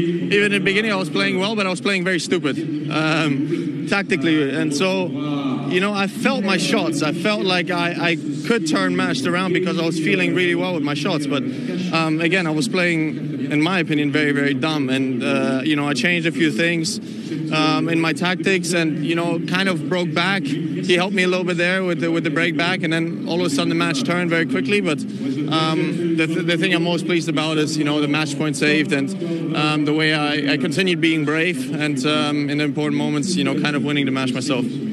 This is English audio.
even in the beginning I was playing well, but I was playing very stupid tactically. And so, you know, I felt my shots. I felt like I could turn matched around because I was feeling really well with my shots. But again, I was playing, in my opinion, very, very dumb. And, you know, I changed a few things in my tactics and, you know, kind of broke back. He helped me a little bit there with the break back. And then all of a sudden the match turned very quickly. But the thing I'm most pleased about is, you know, the match point saved and the way I continued being brave and in the important moments, you know, kind of winning the match myself.